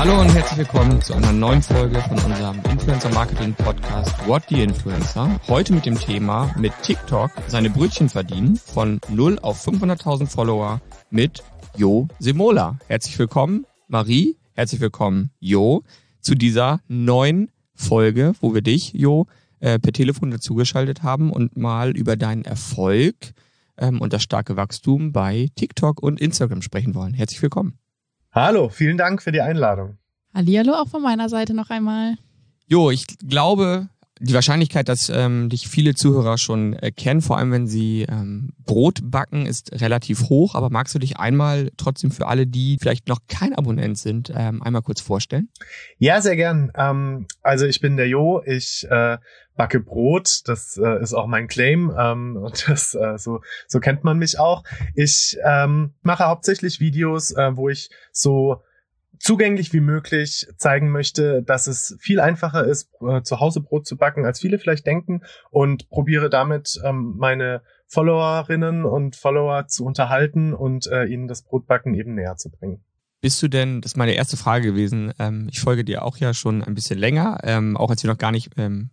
Hallo und herzlich willkommen zu einer neuen Folge von unserem Influencer-Marketing-Podcast What the Influencer. Heute mit dem Thema mit TikTok seine Brötchen verdienen von 0 auf 500.000 Follower mit Jo Semola. Herzlich willkommen, Marie. Herzlich willkommen, Jo, zu dieser neuen Folge, wo wir dich, Jo, per Telefon dazugeschaltet haben und mal über deinen Erfolg und das starke Wachstum bei TikTok und Instagram sprechen wollen. Herzlich willkommen. Hallo, vielen Dank für die Einladung. Hallihallo auch von meiner Seite noch einmal. Jo, ich glaube, die Wahrscheinlichkeit, dass dich viele Zuhörer schon kennen, vor allem wenn sie Brot backen, ist relativ hoch. Aber magst du dich einmal trotzdem für alle, die vielleicht noch kein Abonnent sind, einmal kurz vorstellen? Ja, sehr gern. Also ich bin der Jo, ich backe Brot, das ist auch mein Claim und das so kennt man mich auch. Ich mache hauptsächlich Videos, wo ich so zugänglich wie möglich zeigen möchte, dass es viel einfacher ist, zu Hause Brot zu backen, als viele vielleicht denken, und probiere damit meine Followerinnen und Follower zu unterhalten und ihnen das Brotbacken eben näher zu bringen. Bist du denn, das ist meine erste Frage gewesen, ich folge dir auch ja schon ein bisschen länger, auch als wir noch gar nicht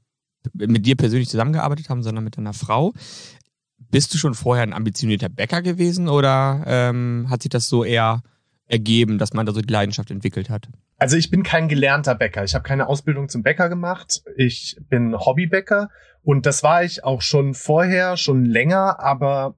mit dir persönlich zusammengearbeitet haben, sondern mit deiner Frau. Bist du schon vorher ein ambitionierter Bäcker gewesen oder hat sich das so eher ergeben, dass man da so die Leidenschaft entwickelt hat? Also ich bin kein gelernter Bäcker. Ich habe keine Ausbildung zum Bäcker gemacht. Ich bin Hobbybäcker und das war ich auch schon vorher, schon länger, aber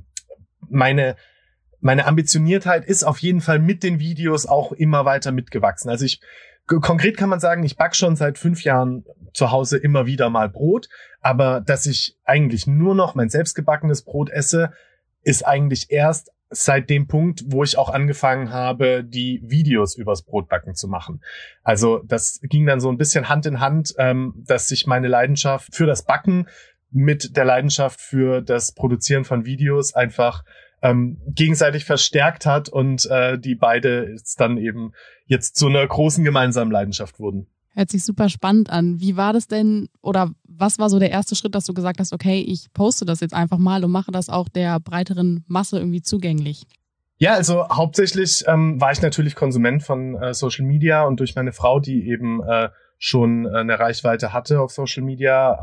meine Ambitioniertheit ist auf jeden Fall mit den Videos auch immer weiter mitgewachsen. Also konkret kann man sagen, ich backe schon seit 5 Jahren zu Hause immer wieder mal Brot, aber dass ich eigentlich nur noch mein selbstgebackenes Brot esse, ist eigentlich erst seit dem Punkt, wo ich auch angefangen habe, die Videos übers Brotbacken zu machen. Also das ging dann so ein bisschen Hand in Hand, dass sich meine Leidenschaft für das Backen mit der Leidenschaft für das Produzieren von Videos einfach gegenseitig verstärkt hat und die beide jetzt dann eben jetzt zu einer großen gemeinsamen Leidenschaft wurden. Hört sich super spannend an. Wie war das denn oder was war so der erste Schritt, dass du gesagt hast, okay, ich poste das jetzt einfach mal und mache das auch der breiteren Masse irgendwie zugänglich? Ja, also hauptsächlich war ich natürlich Konsument von Social Media und durch meine Frau, die eben schon eine Reichweite hatte auf Social Media,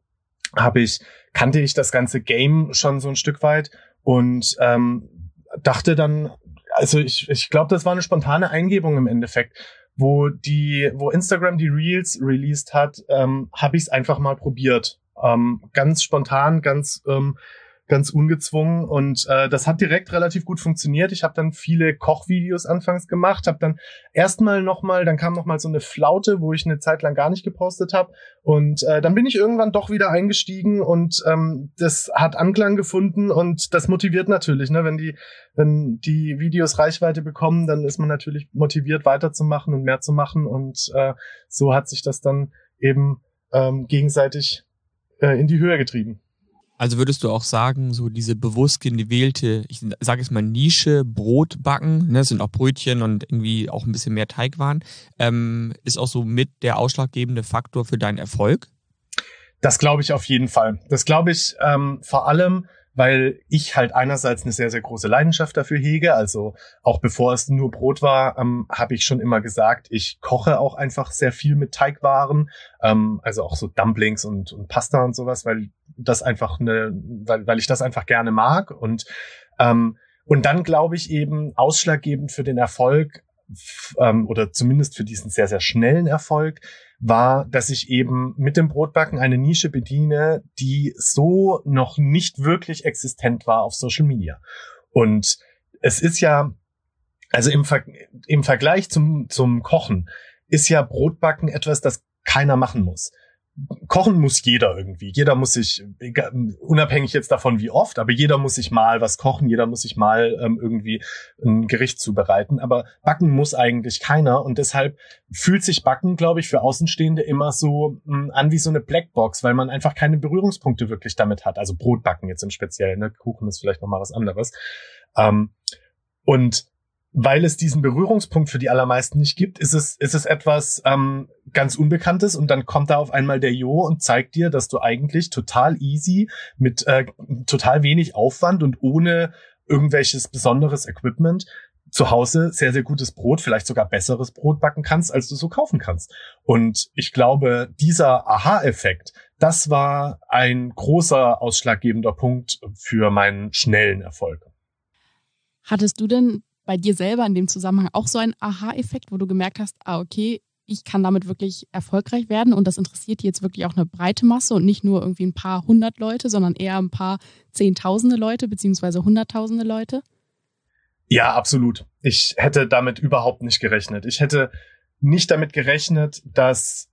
kannte ich das ganze Game schon so ein Stück weit und dachte dann, also ich glaube, das war eine spontane Eingebung im Endeffekt. Wo Instagram die Reels released hat, habe ich es einfach mal probiert. Ganz spontan, ganz ungezwungen und das hat direkt relativ gut funktioniert. Ich habe dann viele Kochvideos anfangs gemacht, habe dann dann kam nochmal so eine Flaute, wo ich eine Zeit lang gar nicht gepostet habe und dann bin ich irgendwann doch wieder eingestiegen und das hat Anklang gefunden und das motiviert natürlich, ne? Wenn die Videos Reichweite bekommen, dann ist man natürlich motiviert weiterzumachen und mehr zu machen und so hat sich das dann eben gegenseitig in die Höhe getrieben. Also würdest du auch sagen, so diese bewusst gewählte, ich sage jetzt mal Nische, Brot backen, ne, das sind auch Brötchen und irgendwie auch ein bisschen mehr Teigwaren, ist auch so mit der ausschlaggebende Faktor für deinen Erfolg? Das glaube ich auf jeden Fall. Das glaube ich vor allem, weil ich halt einerseits eine sehr, sehr große Leidenschaft dafür hege. Also auch bevor es nur Brot war, habe ich schon immer gesagt, ich koche auch einfach sehr viel mit Teigwaren. Also auch so Dumplings und Pasta und sowas, weil das einfach weil ich das einfach gerne mag. Und dann glaube ich eben ausschlaggebend für den Erfolg oder zumindest für diesen sehr, sehr schnellen Erfolg war, dass ich eben mit dem Brotbacken eine Nische bediene, die so noch nicht wirklich existent war auf Social Media. Und es ist ja, also im Vergleich zum Kochen, ist ja Brotbacken etwas, das keiner machen muss. Kochen muss jeder irgendwie. Jeder muss sich, unabhängig jetzt davon wie oft, aber jeder muss sich mal was kochen, jeder muss sich mal irgendwie ein Gericht zubereiten. Aber backen muss eigentlich keiner und deshalb fühlt sich Backen, glaube ich, für Außenstehende immer so an wie so eine Blackbox, weil man einfach keine Berührungspunkte wirklich damit hat. Also Brotbacken jetzt im Speziellen, ne? Kuchen ist vielleicht nochmal was anderes. Und weil es diesen Berührungspunkt für die allermeisten nicht gibt, ist es etwas ganz Unbekanntes und dann kommt da auf einmal der Jo und zeigt dir, dass du eigentlich total easy mit total wenig Aufwand und ohne irgendwelches besonderes Equipment zu Hause sehr, sehr gutes Brot, vielleicht sogar besseres Brot backen kannst, als du so kaufen kannst. Und ich glaube, dieser Aha-Effekt, das war ein großer ausschlaggebender Punkt für meinen schnellen Erfolg. Hattest du denn bei dir selber in dem Zusammenhang auch so einen Aha-Effekt, wo du gemerkt hast, okay, ich kann damit wirklich erfolgreich werden und das interessiert jetzt wirklich auch eine breite Masse und nicht nur irgendwie ein paar hundert Leute, sondern eher ein paar Zehntausende Leute beziehungsweise Hunderttausende Leute? Ja, absolut. Ich hätte damit überhaupt nicht gerechnet. Ich hätte nicht damit gerechnet, dass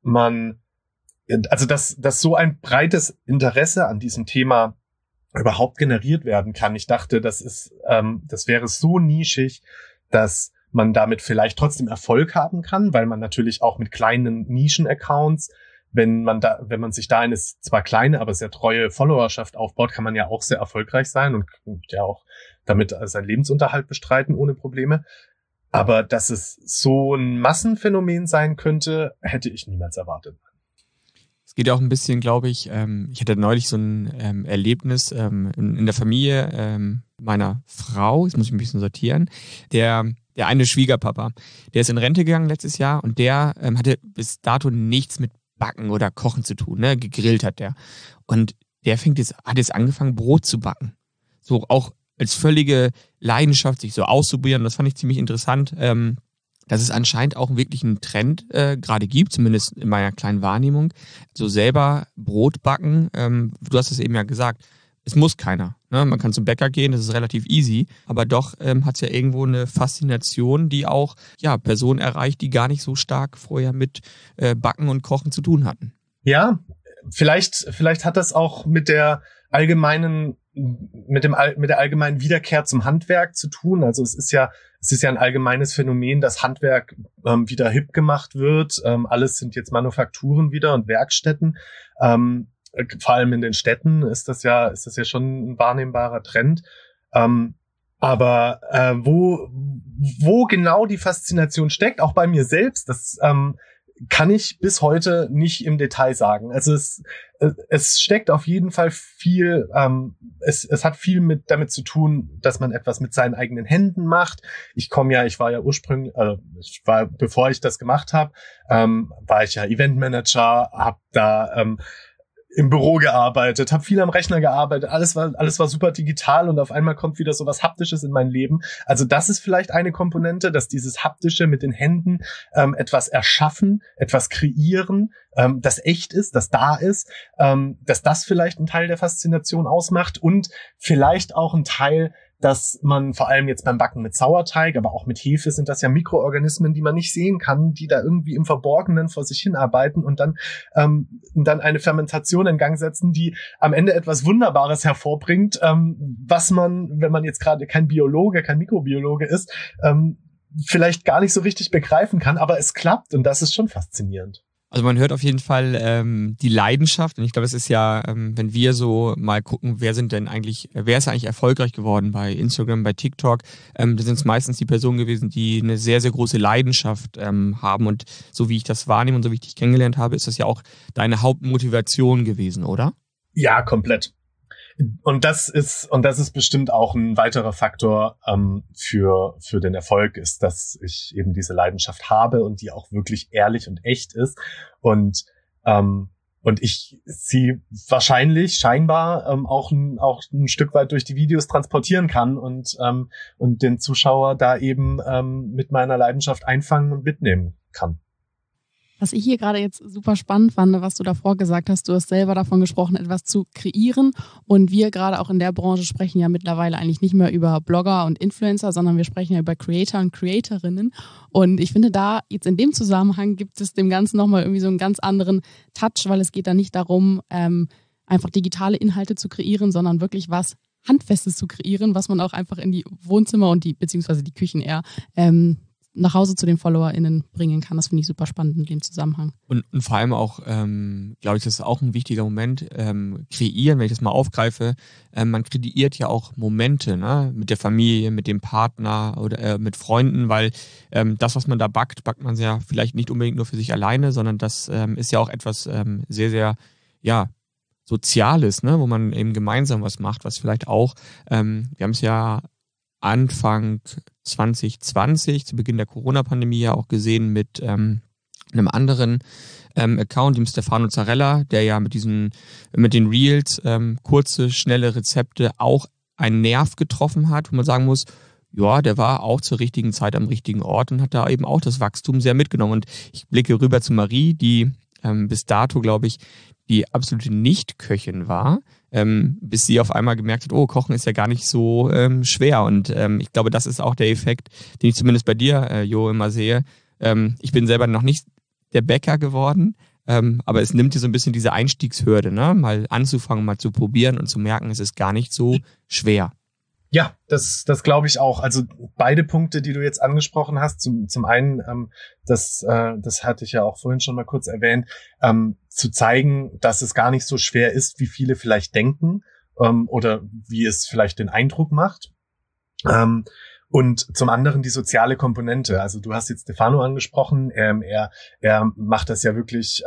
so ein breites Interesse an diesem Thema überhaupt generiert werden kann. Ich dachte, das wäre so nischig, dass man damit vielleicht trotzdem Erfolg haben kann, weil man natürlich auch mit kleinen Nischen-Accounts, wenn man sich da eine zwar kleine, aber sehr treue Followerschaft aufbaut, kann man ja auch sehr erfolgreich sein und ja auch damit seinen Lebensunterhalt bestreiten ohne Probleme. Aber dass es so ein Massenphänomen sein könnte, hätte ich niemals erwartet. Es geht auch ein bisschen, glaube ich, ich hatte neulich so ein Erlebnis in der Familie meiner Frau, jetzt muss ich ein bisschen sortieren, der eine Schwiegerpapa, der ist in Rente gegangen letztes Jahr und der hatte bis dato nichts mit Backen oder Kochen zu tun, ne? Gegrillt hat der. Und der hat jetzt angefangen, Brot zu backen. So auch als völlige Leidenschaft, sich so auszuprobieren. Das fand ich ziemlich interessant, dass es anscheinend auch wirklich einen Trend gerade gibt, zumindest in meiner kleinen Wahrnehmung. So selber Brot backen, du hast es eben ja gesagt, es muss keiner. Ne? Man kann zum Bäcker gehen, das ist relativ easy, aber doch hat es ja irgendwo eine Faszination, die auch Personen erreicht, die gar nicht so stark vorher mit Backen und Kochen zu tun hatten. Ja, vielleicht hat das auch mit der allgemeinen Wiederkehr zum Handwerk zu tun. Also es ist ja ein allgemeines Phänomen, dass Handwerk wieder hip gemacht wird. Alles sind jetzt Manufakturen wieder und Werkstätten. Vor allem in den Städten ist das ja schon ein wahrnehmbarer Trend. Aber wo genau die Faszination steckt, auch bei mir selbst, das kann ich bis heute nicht im Detail sagen. Also es steckt auf jeden Fall viel, es hat viel damit zu tun, dass man etwas mit seinen eigenen Händen macht. Bevor ich das gemacht habe, war ich ja Eventmanager, habe da im Büro gearbeitet, habe viel am Rechner gearbeitet, alles war super digital und auf einmal kommt wieder so was Haptisches in mein Leben. Also das ist vielleicht eine Komponente, dass dieses Haptische mit den Händen etwas erschaffen, etwas kreieren, das echt ist, das da ist, dass das vielleicht ein Teil der Faszination ausmacht und vielleicht auch ein Teil, dass man vor allem jetzt beim Backen mit Sauerteig, aber auch mit Hefe sind das ja Mikroorganismen, die man nicht sehen kann, die da irgendwie im Verborgenen vor sich hinarbeiten und dann eine Fermentation in Gang setzen, die am Ende etwas Wunderbares hervorbringt, was man, wenn man jetzt gerade kein Mikrobiologe ist, vielleicht gar nicht so richtig begreifen kann, aber es klappt und das ist schon faszinierend. Also man hört auf jeden Fall die Leidenschaft und ich glaube, es ist ja, wenn wir so mal gucken, wer ist eigentlich erfolgreich geworden bei Instagram, bei TikTok, da sind es meistens die Personen gewesen, die eine sehr, sehr große Leidenschaft haben und so wie ich das wahrnehme und so wie ich dich kennengelernt habe, ist das ja auch deine Hauptmotivation gewesen, oder? Ja, komplett. Und das ist bestimmt auch ein weiterer Faktor für den Erfolg, ist, dass ich eben diese Leidenschaft habe und die auch wirklich ehrlich und echt ist und ich sie wahrscheinlich scheinbar auch ein Stück weit durch die Videos transportieren kann und den Zuschauer da eben mit meiner Leidenschaft einfangen und mitnehmen kann. Was ich hier gerade jetzt super spannend fand, was du davor gesagt hast, du hast selber davon gesprochen, etwas zu kreieren und wir gerade auch in der Branche sprechen ja mittlerweile eigentlich nicht mehr über Blogger und Influencer, sondern wir sprechen ja über Creator und Creatorinnen und ich finde da jetzt in dem Zusammenhang gibt es dem Ganzen nochmal irgendwie so einen ganz anderen Touch, weil es geht da nicht darum, einfach digitale Inhalte zu kreieren, sondern wirklich was Handfestes zu kreieren, was man auch einfach in die Wohnzimmer und beziehungsweise die Küchen eher nach Hause zu den FollowerInnen bringen kann. Das finde ich super spannend in dem Zusammenhang. Und vor allem auch, glaube ich, das ist auch ein wichtiger Moment, kreieren, wenn ich das mal aufgreife, man kreiert ja auch Momente, ne? Mit der Familie, mit dem Partner oder mit Freunden, weil das, was man da backt man ja vielleicht nicht unbedingt nur für sich alleine, sondern das ist ja auch etwas sehr, sehr, Soziales, ne? Wo man eben gemeinsam was macht, was vielleicht auch, wir haben es ja Anfang 2020, zu Beginn der Corona-Pandemie ja auch gesehen mit einem anderen Account, dem Stefano Zarella, der ja mit den Reels kurze, schnelle Rezepte auch einen Nerv getroffen hat, wo man sagen muss, ja, der war auch zur richtigen Zeit am richtigen Ort und hat da eben auch das Wachstum sehr mitgenommen. Und ich blicke rüber zu Marie, die bis dato, glaube ich, die absolute Nicht-Köchin war, bis sie auf einmal gemerkt hat, oh, Kochen ist ja gar nicht so schwer. Und ich glaube, das ist auch der Effekt, den ich zumindest bei dir, Jo, immer sehe. Ich bin selber noch nicht der Bäcker geworden, aber es nimmt dir so ein bisschen diese Einstiegshürde, ne? Mal anzufangen, mal zu probieren und zu merken, es ist gar nicht so schwer. Ja, das glaube ich auch. Also beide Punkte, die du jetzt angesprochen hast, zum einen, das hatte ich ja auch vorhin schon mal kurz erwähnt, zu zeigen, dass es gar nicht so schwer ist, wie viele vielleicht denken, oder wie es vielleicht den Eindruck macht. Und zum anderen die soziale Komponente. Also du hast jetzt Stefano angesprochen, er macht das ja wirklich,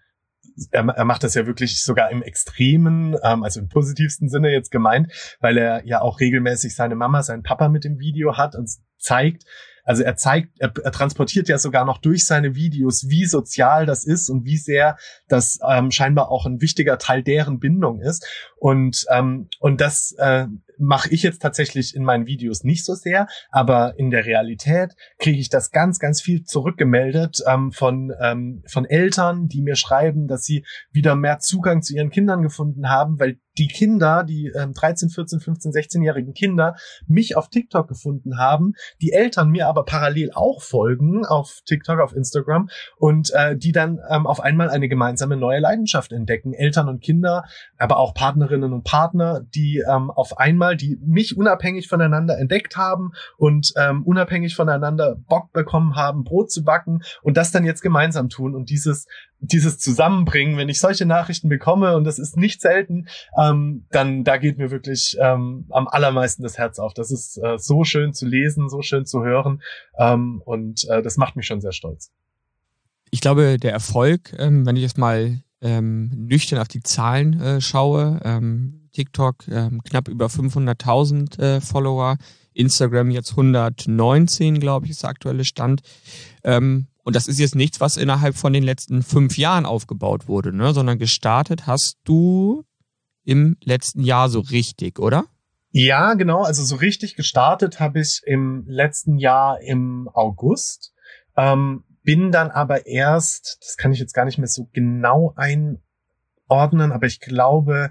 er macht das ja wirklich sogar im Extremen, also im positivsten Sinne jetzt gemeint, weil er ja auch regelmäßig seine Mama, seinen Papa mit dem Video hat und zeigt, also er transportiert ja sogar noch durch seine Videos, wie sozial das ist und wie sehr das scheinbar auch ein wichtiger Teil deren Bindung ist. Und das mache ich jetzt tatsächlich in meinen Videos nicht so sehr, aber in der Realität kriege ich das ganz, ganz viel zurückgemeldet von Eltern, die mir schreiben, dass sie wieder mehr Zugang zu ihren Kindern gefunden haben, weil die Kinder, die 13, 14, 15, 16-jährigen Kinder, mich auf TikTok gefunden haben, die Eltern mir aber parallel auch folgen auf TikTok, auf Instagram und die dann auf einmal eine gemeinsame neue Leidenschaft entdecken. Eltern und Kinder, aber auch Partnerinnen und Partner, die auf einmal, die mich unabhängig voneinander entdeckt haben und unabhängig voneinander Bock bekommen haben, Brot zu backen und das dann jetzt gemeinsam tun und dieses Zusammenbringen, wenn ich solche Nachrichten bekomme, und das ist nicht selten, dann da geht mir wirklich am allermeisten das Herz auf. Das ist so schön zu lesen, so schön zu hören, und das macht mich schon sehr stolz. Ich glaube, der Erfolg, wenn ich jetzt mal nüchtern auf die Zahlen schaue, TikTok knapp über 500.000 Follower, Instagram jetzt 119, glaube ich, ist der aktuelle Stand. Und das ist jetzt nichts, was innerhalb von den letzten 5 Jahren aufgebaut wurde, ne? Sondern gestartet hast du im letzten Jahr so richtig, oder? Ja, genau. Also so richtig gestartet habe ich im letzten Jahr im August. Bin dann aber erst, das kann ich jetzt gar nicht mehr so genau einordnen, aber ich glaube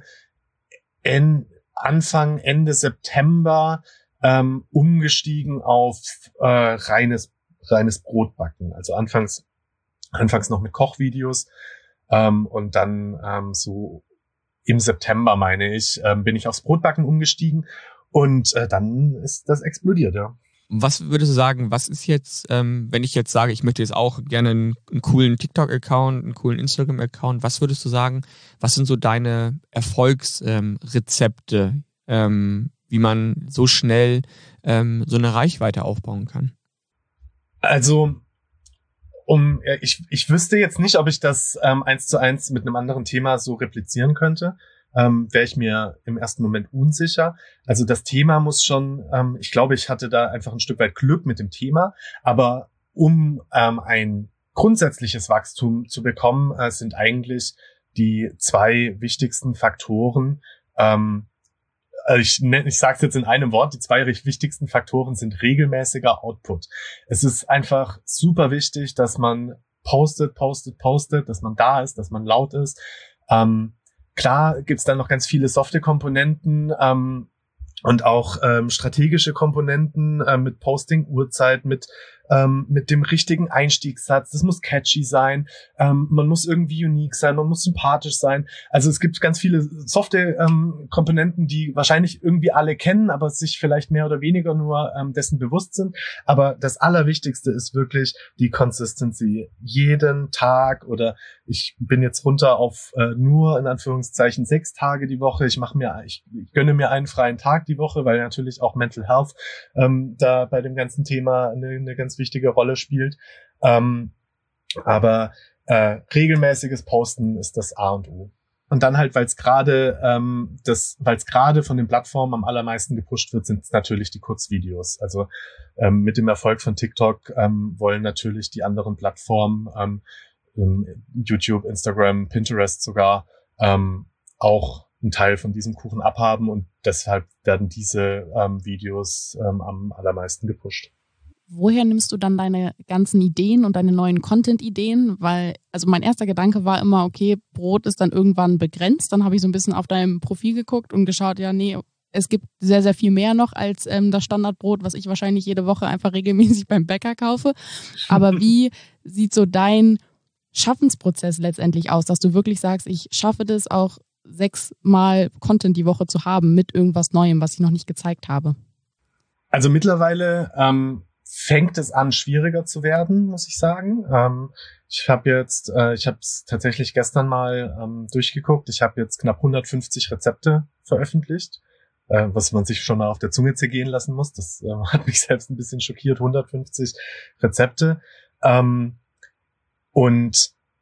Ende September umgestiegen auf reines Brotbacken. Also anfangs noch mit Kochvideos, und dann so im September, meine ich, bin ich aufs Brotbacken umgestiegen und dann ist das explodiert, ja. Was würdest du sagen, was ist jetzt, wenn ich jetzt sage, ich möchte jetzt auch gerne einen coolen TikTok-Account, einen coolen Instagram-Account, was würdest du sagen, was sind so deine Erfolgsrezepte, wie man so schnell so eine Reichweite aufbauen kann? Also, ich wüsste jetzt nicht, ob ich das 1:1 mit einem anderen Thema so replizieren könnte. Wäre ich mir im ersten Moment unsicher. Also das Thema muss schon, ich glaube, ich hatte da einfach ein Stück weit Glück mit dem Thema, aber um ein grundsätzliches Wachstum zu bekommen, sind eigentlich die 2 wichtigsten Faktoren, ich sage es jetzt in einem Wort, die 2 wichtigsten Faktoren sind regelmäßiger Output. Es ist einfach super wichtig, dass man postet, dass man da ist, dass man laut ist. Klar gibt's dann noch ganz viele softe Komponenten und auch strategische Komponenten mit Posting, Uhrzeit, mit dem richtigen Einstiegssatz. Das muss catchy sein, man muss irgendwie unique sein, man muss sympathisch sein. Also es gibt ganz viele softe Komponenten, die wahrscheinlich irgendwie alle kennen, aber sich vielleicht mehr oder weniger nur dessen bewusst sind. Aber das Allerwichtigste ist wirklich die Consistency. Jeden Tag, oder ich bin jetzt runter auf nur in Anführungszeichen 6 Tage die Woche. Ich gönne mir einen freien Tag die Woche, weil natürlich auch Mental Health da bei dem ganzen Thema eine ganz wichtige Rolle spielt. Aber regelmäßiges Posten ist das A und O. Und dann halt, weil es gerade von den Plattformen am allermeisten gepusht wird, sind es natürlich die Kurzvideos. Also mit dem Erfolg von TikTok wollen natürlich die anderen Plattformen, YouTube, Instagram, Pinterest sogar, auch einen Teil von diesem Kuchen abhaben, und deshalb werden diese Videos am allermeisten gepusht. Woher nimmst du dann deine ganzen Ideen und deine neuen Content-Ideen? Weil, also mein erster Gedanke war immer, okay, Brot ist dann irgendwann begrenzt. Dann habe ich so ein bisschen auf deinem Profil geguckt und geschaut, ja, nee, es gibt sehr, sehr viel mehr noch als das Standardbrot, was ich wahrscheinlich jede Woche einfach regelmäßig beim Bäcker kaufe. Aber wie sieht so dein Schaffensprozess letztendlich aus, dass du wirklich sagst, ich schaffe das auch 6 Mal Content die Woche zu haben mit irgendwas Neuem, was ich noch nicht gezeigt habe? Also mittlerweile fängt es an, schwieriger zu werden, muss ich sagen. Ich habe es tatsächlich gestern mal durchgeguckt. Ich habe jetzt knapp 150 Rezepte veröffentlicht, was man sich schon mal auf der Zunge zergehen lassen muss. Das hat mich selbst ein bisschen schockiert, 150 Rezepte. Und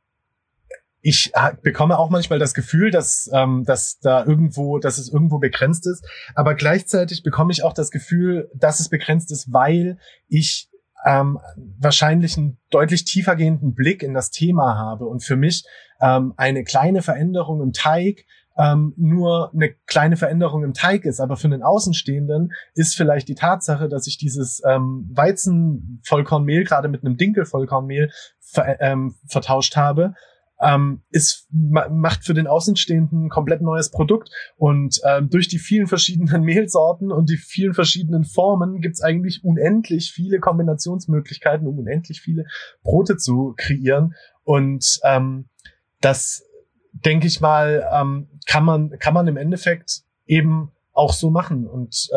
ich bekomme auch manchmal das Gefühl, dass es irgendwo begrenzt ist, aber gleichzeitig bekomme ich auch das Gefühl, dass es begrenzt ist, weil ich wahrscheinlich einen deutlich tiefergehenden Blick in das Thema habe und für mich eine kleine Veränderung im Teig nur eine kleine Veränderung im Teig ist, aber für einen Außenstehenden ist vielleicht die Tatsache, dass ich dieses Weizenvollkornmehl gerade mit einem Dinkelvollkornmehl vertauscht habe, macht für den Außenstehenden ein komplett neues Produkt, und durch die vielen verschiedenen Mehlsorten und die vielen verschiedenen Formen gibt's eigentlich unendlich viele Kombinationsmöglichkeiten, um unendlich viele Brote zu kreieren, und das, denke ich mal, kann man im Endeffekt eben auch so machen, und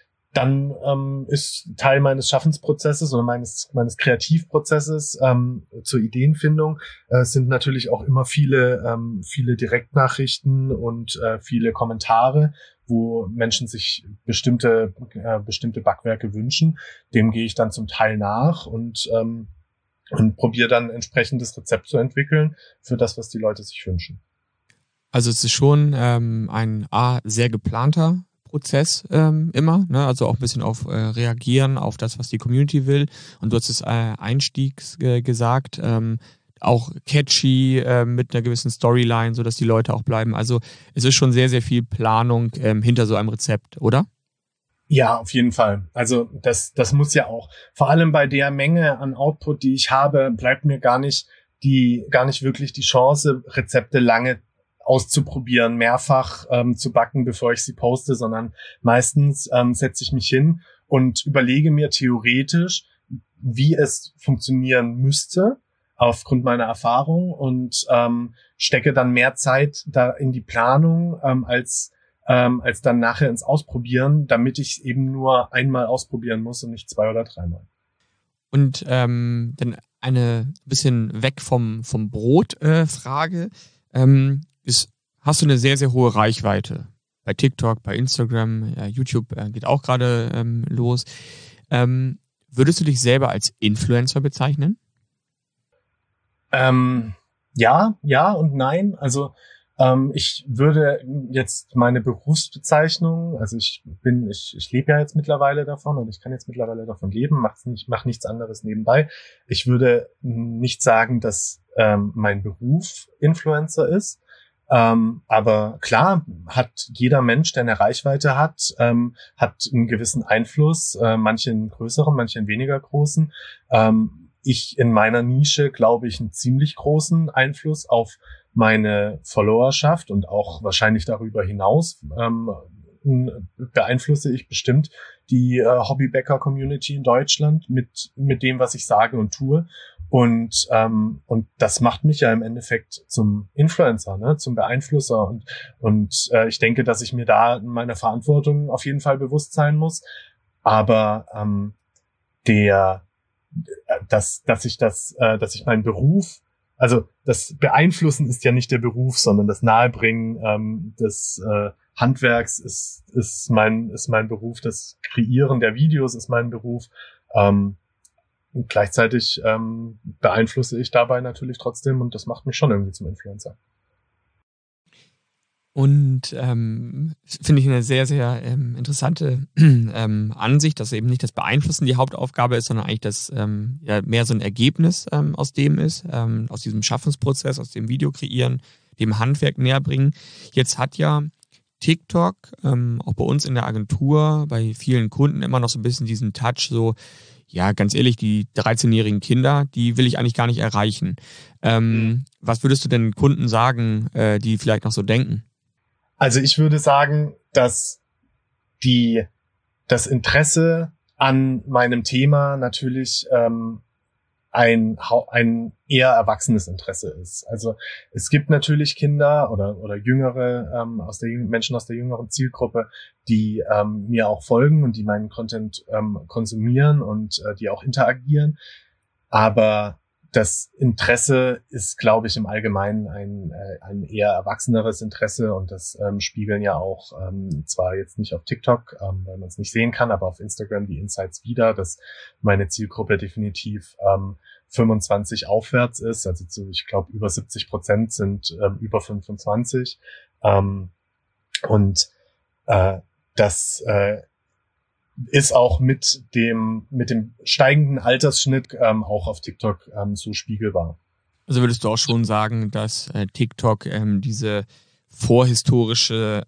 dann ist Teil meines Schaffensprozesses oder meines Kreativprozesses zur Ideenfindung sind natürlich auch immer viele Direktnachrichten und viele Kommentare, wo Menschen sich bestimmte Backwerke wünschen. Dem gehe ich dann zum Teil nach und probiere dann entsprechendes Rezept zu entwickeln für das, was die Leute sich wünschen. Also es ist schon ein sehr geplanter Prozess immer, ne? Also auch ein bisschen auf reagieren auf das, was die Community will. Und du hast es einstiegs gesagt, auch catchy mit einer gewissen Storyline, sodass die Leute auch bleiben. Also es ist schon sehr, sehr viel Planung hinter so einem Rezept, oder? Ja, auf jeden Fall. Also das muss ja auch. Vor allem bei der Menge an Output, die ich habe, bleibt mir gar nicht wirklich die Chance, Rezepte lange auszuprobieren, mehrfach zu backen, bevor ich sie poste, sondern meistens setze ich mich hin und überlege mir theoretisch, wie es funktionieren müsste aufgrund meiner Erfahrung, und stecke dann mehr Zeit da in die Planung als dann nachher ins Ausprobieren, damit ich eben nur einmal ausprobieren muss und nicht 2 oder 3 Mal. Und dann eine bisschen weg vom Brot Frage. Hast du eine sehr, sehr hohe Reichweite bei TikTok, bei Instagram, YouTube geht auch gerade los. Würdest du dich selber als Influencer bezeichnen? Ja und nein. Also ich würde jetzt meine Berufsbezeichnung, also ich lebe ja jetzt mittlerweile davon und ich kann jetzt mittlerweile davon leben, mach nichts anderes nebenbei. Ich würde nicht sagen, dass mein Beruf Influencer ist. Aber klar, hat jeder Mensch, der eine Reichweite hat einen gewissen Einfluss, manche einen größeren, manche einen weniger großen. Ich in meiner Nische, glaube ich, einen ziemlich großen Einfluss auf meine Followerschaft und auch wahrscheinlich darüber hinaus beeinflusse ich bestimmt die Hobbybäcker-Community in Deutschland mit dem, was ich sage und tue. Und das macht mich ja im Endeffekt zum Influencer, ne, zum Beeinflusser. Und ich denke, dass ich mir da meiner Verantwortung auf jeden Fall bewusst sein muss. Aber dass ich meinen Beruf, also das Beeinflussen ist ja nicht der Beruf, sondern das Nahebringen des Handwerks ist mein Beruf, das Kreieren der Videos ist mein Beruf. Und gleichzeitig beeinflusse ich dabei natürlich trotzdem, und das macht mich schon irgendwie zum Influencer. Und finde ich eine sehr, sehr interessante Ansicht, dass eben nicht das Beeinflussen die Hauptaufgabe ist, sondern eigentlich das mehr so ein Ergebnis aus dem ist, aus diesem Schaffensprozess, aus dem Video kreieren, dem Handwerk näher bringen. Jetzt hat ja TikTok auch bei uns in der Agentur, bei vielen Kunden immer noch so ein bisschen diesen Touch, so, ja, ganz ehrlich, die 13-jährigen Kinder, die will ich eigentlich gar nicht erreichen. Was würdest du denn Kunden sagen, die vielleicht noch so denken? Also ich würde sagen, dass das Interesse an meinem Thema natürlich ein eher erwachsenes Interesse ist. Also es gibt natürlich Kinder oder jüngere Menschen aus der jüngeren Zielgruppe, die mir auch folgen und die meinen Content konsumieren und die auch interagieren. Aber das Interesse ist, glaube ich, im Allgemeinen ein eher erwachseneres Interesse und das spiegeln ja auch zwar jetzt nicht auf TikTok, weil man es nicht sehen kann, aber auf Instagram die Insights wider, dass meine Zielgruppe definitiv 25 aufwärts ist, also ich glaube über 70% sind über 25 und das ist auch mit dem steigenden Altersschnitt auch auf TikTok so spiegelbar. Also würdest du auch schon sagen, dass TikTok diese vorhistorische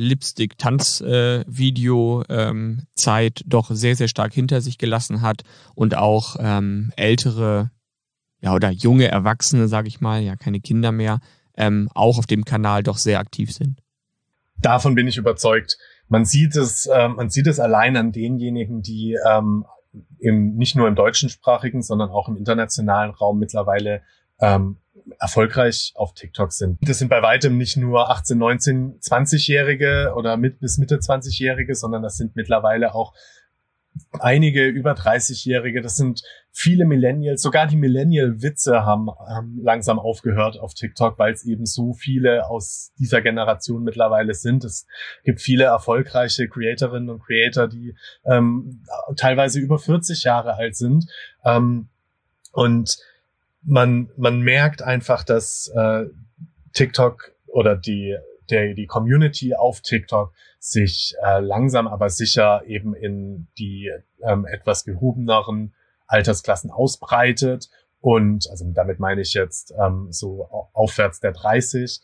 Lipstick-Tanz-Video-Zeit doch sehr, sehr stark hinter sich gelassen hat und auch ältere oder junge Erwachsene, sage ich mal, ja keine Kinder mehr, auch auf dem Kanal doch sehr aktiv sind? Davon bin ich überzeugt. Man sieht es allein an denjenigen, die nicht nur im deutschsprachigen, sondern auch im internationalen Raum mittlerweile erfolgreich auf TikTok sind. Das sind bei weitem nicht nur 18, 19, 20-Jährige oder bis Mitte 20-Jährige, sondern das sind mittlerweile auch einige über 30-Jährige, das sind viele Millennials, sogar die Millennial-Witze haben langsam aufgehört auf TikTok, weil es eben so viele aus dieser Generation mittlerweile sind. Es gibt viele erfolgreiche Creatorinnen und Creator, die teilweise über 40 Jahre alt sind. Und man merkt einfach, dass TikTok oder die Community auf TikTok sich langsam aber sicher eben in die etwas gehobeneren Altersklassen ausbreitet und also damit meine ich jetzt so aufwärts der 30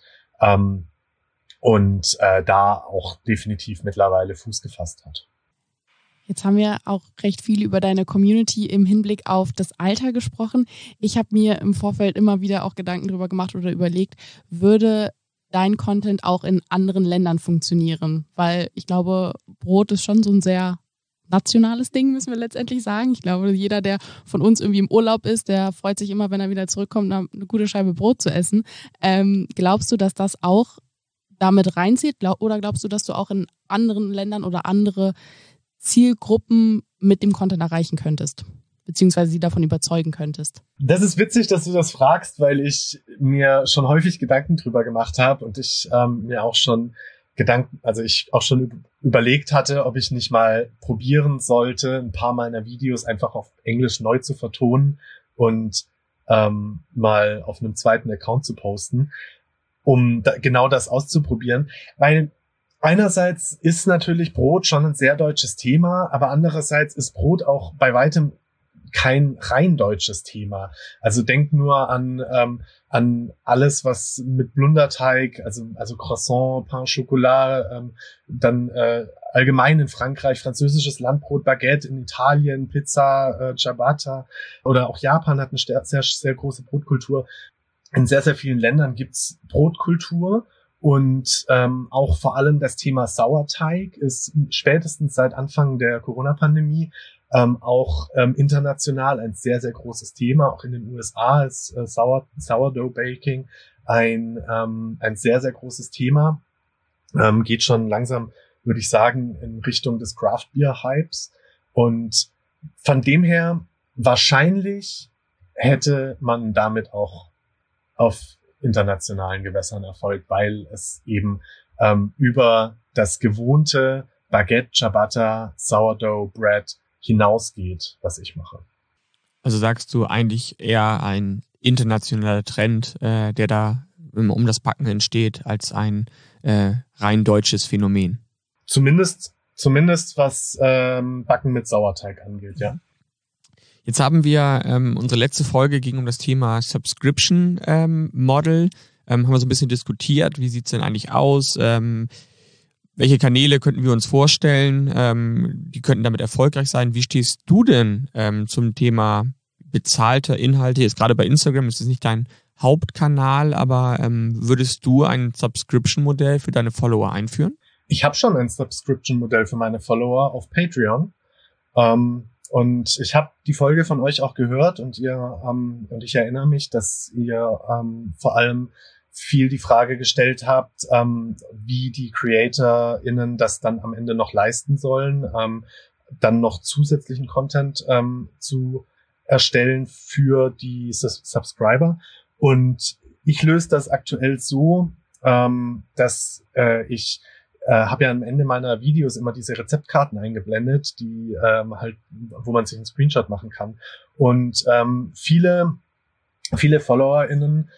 und da auch definitiv mittlerweile Fuß gefasst hat. Jetzt haben wir auch recht viel über deine Community im Hinblick auf das Alter gesprochen. Ich habe mir im Vorfeld immer wieder auch Gedanken darüber gemacht oder überlegt, würde dein Content auch in anderen Ländern funktionieren? Weil ich glaube, Brot ist schon so ein sehr nationales Ding, müssen wir letztendlich sagen. Ich glaube, jeder, der von uns irgendwie im Urlaub ist, der freut sich immer, wenn er wieder zurückkommt, eine gute Scheibe Brot zu essen. Glaubst du, dass das auch damit reinzieht? Oder glaubst du, dass du auch in anderen Ländern oder andere Zielgruppen mit dem Content erreichen könntest? Beziehungsweise sie davon überzeugen könntest? Das ist witzig, dass du das fragst, weil ich mir schon häufig Gedanken drüber gemacht habe und ich mir auch schon überlegt hatte, ob ich nicht mal probieren sollte, ein paar meiner Videos einfach auf Englisch neu zu vertonen und mal auf einem zweiten Account zu posten, um genau das auszuprobieren. Weil einerseits ist natürlich Brot schon ein sehr deutsches Thema, aber andererseits ist Brot auch bei weitem kein rein deutsches Thema. Also denk nur an alles, was mit Blunderteig, also Croissant, Pain Chocolat, dann allgemein in Frankreich französisches Landbrot, Baguette, in Italien Pizza, Ciabatta oder auch Japan hat eine sehr, sehr große Brotkultur. In sehr, sehr vielen Ländern gibt's Brotkultur. Und auch vor allem das Thema Sauerteig ist spätestens seit Anfang der Corona-Pandemie auch international ein sehr, sehr großes Thema. Auch in den USA ist Sourdough Baking ein sehr, sehr großes Thema. Geht schon langsam, würde ich sagen, in Richtung des Craft Beer Hypes. Und von dem her, wahrscheinlich hätte man damit auch auf internationalen Gewässern Erfolg, weil es eben über das gewohnte Baguette, Ciabatta, Sourdough Bread hinausgeht, was ich mache. Also sagst du eigentlich eher ein internationaler Trend, der da um das Backen entsteht, als ein rein deutsches Phänomen. Zumindest was Backen mit Sauerteig angeht, ja. Jetzt haben wir, unsere letzte Folge ging um das Thema Subscription Model. Haben wir so ein bisschen diskutiert, wie sieht's denn eigentlich aus? Welche Kanäle könnten wir uns vorstellen? Die könnten damit erfolgreich sein. Wie stehst du denn zum Thema bezahlte Inhalte? Jetzt gerade bei Instagram ist es nicht dein Hauptkanal, aber würdest du ein Subscription-Modell für deine Follower einführen? Ich habe schon ein Subscription-Modell für meine Follower auf Patreon. Und ich habe die Folge von euch auch gehört und ich erinnere mich, dass ihr vor allem viel die Frage gestellt habt, wie die CreatorInnen das dann am Ende noch leisten sollen, dann noch zusätzlichen Content zu erstellen für die Subscriber. Und ich löse das aktuell so, dass ich habe ja am Ende meiner Videos immer diese Rezeptkarten eingeblendet, die wo man sich einen Screenshot machen kann. Und viele FollowerInnen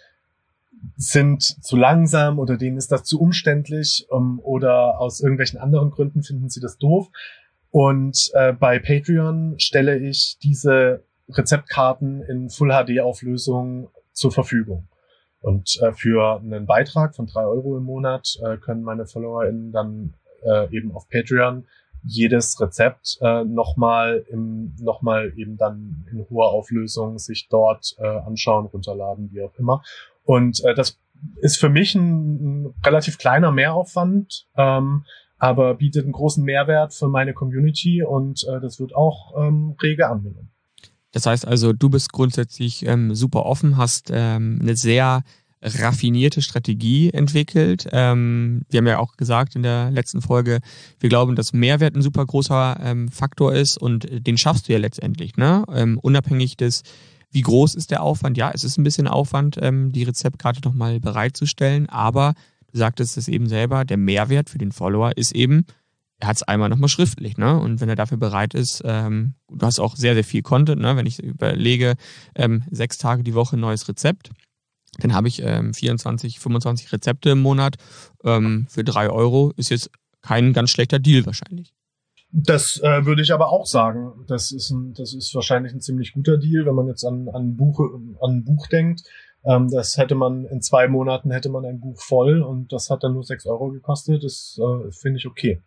sind zu langsam oder denen ist das zu umständlich oder aus irgendwelchen anderen Gründen finden sie das doof. Und bei Patreon stelle ich diese Rezeptkarten in Full-HD-Auflösung zur Verfügung. Und für einen Beitrag von 3 € im Monat können meine FollowerInnen dann eben auf Patreon jedes Rezept nochmal eben dann in hoher Auflösung sich dort anschauen, runterladen, wie auch immer. Und das ist für mich ein relativ kleiner Mehraufwand, aber bietet einen großen Mehrwert für meine Community und das wird auch rege angenommen. Das heißt also, du bist grundsätzlich super offen, hast eine sehr raffinierte Strategie entwickelt. Wir haben ja auch gesagt in der letzten Folge, wir glauben, dass Mehrwert ein super großer Faktor ist und den schaffst du ja letztendlich, ne? Unabhängig des, wie groß ist der Aufwand? Ja, es ist ein bisschen Aufwand, die Rezeptkarte nochmal bereitzustellen, aber du sagtest es eben selber, der Mehrwert für den Follower ist eben, er hat es einmal nochmal schriftlich, ne? Und wenn er dafür bereit ist, du hast auch sehr, sehr viel Content, ne? Wenn ich überlege, 6 Tage die Woche neues Rezept, dann habe ich 24, 25 Rezepte im Monat für 3 €. Ist jetzt kein ganz schlechter Deal wahrscheinlich. Das würde ich aber auch sagen. Das ist wahrscheinlich ein ziemlich guter Deal, wenn man jetzt an ein Buch denkt. Das hätte man in 2 Monaten ein Buch voll und das hat dann nur 6 € gekostet. Das finde ich okay.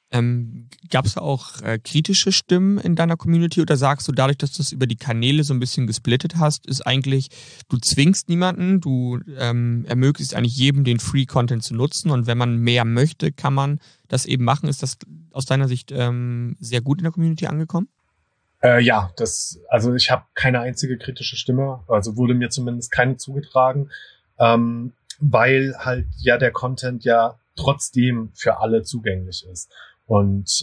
Gab es da auch kritische Stimmen in deiner Community oder sagst du, dadurch, dass du es über die Kanäle so ein bisschen gesplittet hast, ist eigentlich, du zwingst niemanden, du ermöglichst eigentlich jedem den Free-Content zu nutzen und wenn man mehr möchte, kann man das eben machen. Ist das aus deiner Sicht sehr gut in der Community angekommen? Ja, also ich habe keine einzige kritische Stimme, also wurde mir zumindest keine zugetragen, weil halt ja der Content ja trotzdem für alle zugänglich ist. Und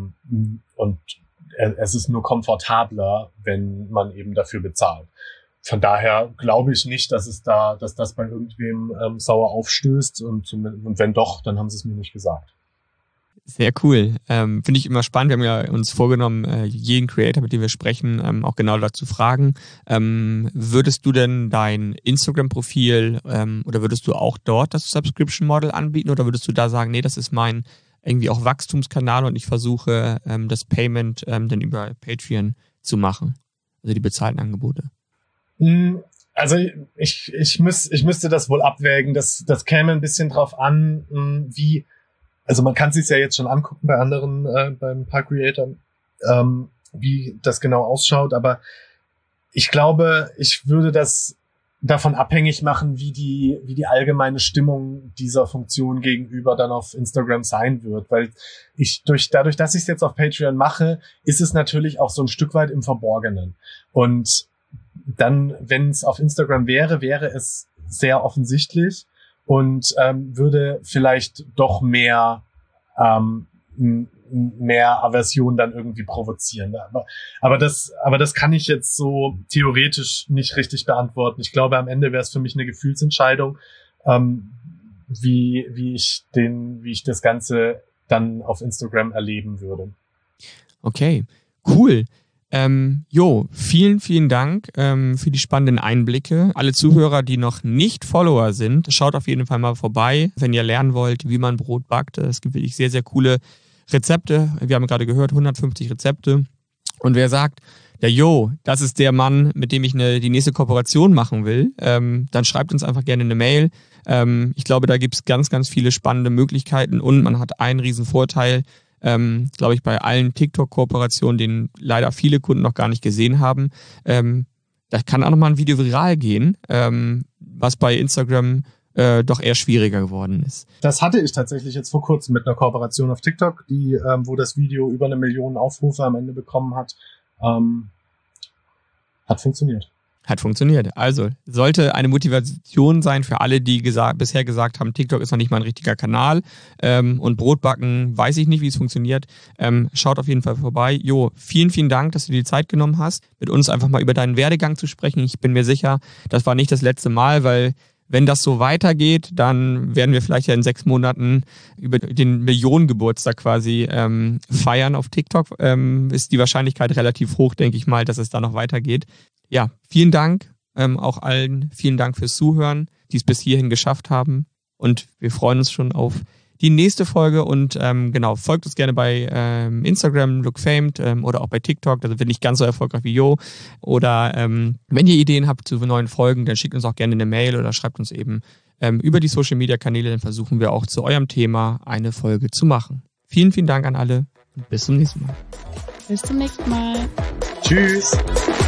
es ist nur komfortabler, wenn man eben dafür bezahlt. Von daher glaube ich nicht, dass das bei irgendwem sauer aufstößt und wenn doch, dann haben sie es mir nicht gesagt. Sehr cool. Finde ich immer spannend. Wir haben ja uns vorgenommen, jeden Creator, mit dem wir sprechen, auch genau dazu fragen. Würdest du denn dein Instagram-Profil oder würdest du auch dort das Subscription-Model anbieten oder würdest du da sagen, nee, das ist mein irgendwie auch Wachstumskanal und ich versuche das Payment dann über Patreon zu machen, also die bezahlten Angebote? Also ich müsste das wohl abwägen. Das käme ein bisschen drauf an, wie. Also man kann es sich ja jetzt schon angucken bei anderen, beim paar Creatoren, wie das genau ausschaut. Aber ich glaube, ich würde das davon abhängig machen, wie die allgemeine Stimmung dieser Funktion gegenüber dann auf Instagram sein wird. Weil dadurch, dass ich es jetzt auf Patreon mache, ist es natürlich auch so ein Stück weit im Verborgenen. Und dann, wenn es auf Instagram wäre es sehr offensichtlich und würde vielleicht doch mehr Aversion dann irgendwie provozieren. Aber das kann ich jetzt so theoretisch nicht richtig beantworten. Ich glaube, am Ende wäre es für mich eine Gefühlsentscheidung, wie ich das Ganze dann auf Instagram erleben würde. Okay, cool. Vielen, vielen Dank für die spannenden Einblicke. Alle Zuhörer, die noch nicht Follower sind, schaut auf jeden Fall mal vorbei, wenn ihr lernen wollt, wie man Brot backt. Es gibt wirklich sehr, sehr coole Rezepte. Wir haben gerade gehört, 150 Rezepte. Und wer sagt, das ist der Mann, mit dem ich die nächste Kooperation machen will, dann schreibt uns einfach gerne eine Mail. Ich glaube, da gibt es ganz, ganz viele spannende Möglichkeiten und man hat einen riesen Vorteil, glaube ich, bei allen TikTok-Kooperationen, den leider viele Kunden noch gar nicht gesehen haben. Da kann auch nochmal ein Video viral gehen, was bei Instagram doch eher schwieriger geworden ist. Das hatte ich tatsächlich jetzt vor kurzem mit einer Kooperation auf TikTok, wo das Video über 1 Million Aufrufe am Ende bekommen hat. Hat funktioniert. Hat funktioniert. Also sollte eine Motivation sein für alle, die bisher gesagt haben, TikTok ist noch nicht mal ein richtiger Kanal und Brotbacken, weiß ich nicht, wie es funktioniert. Schaut auf jeden Fall vorbei. Vielen, vielen Dank, dass du dir die Zeit genommen hast, mit uns einfach mal über deinen Werdegang zu sprechen. Ich bin mir sicher, das war nicht das letzte Mal, weil wenn das so weitergeht, dann werden wir vielleicht ja in 6 Monaten über den Millionengeburtstag quasi feiern auf TikTok. Ist die Wahrscheinlichkeit relativ hoch, denke ich mal, dass es da noch weitergeht. Ja, vielen Dank auch allen. Vielen Dank fürs Zuhören, die es bis hierhin geschafft haben. Und wir freuen uns schon auf die nächste Folge. Und folgt uns gerne bei Instagram, LookFamed oder auch bei TikTok. Da sind wir nicht ganz so erfolgreich wie Jo. Oder wenn ihr Ideen habt zu neuen Folgen, dann schickt uns auch gerne eine Mail oder schreibt uns eben über die Social-Media-Kanäle. Dann versuchen wir auch zu eurem Thema eine Folge zu machen. Vielen, vielen Dank an alle und bis zum nächsten Mal. Bis zum nächsten Mal. Tschüss.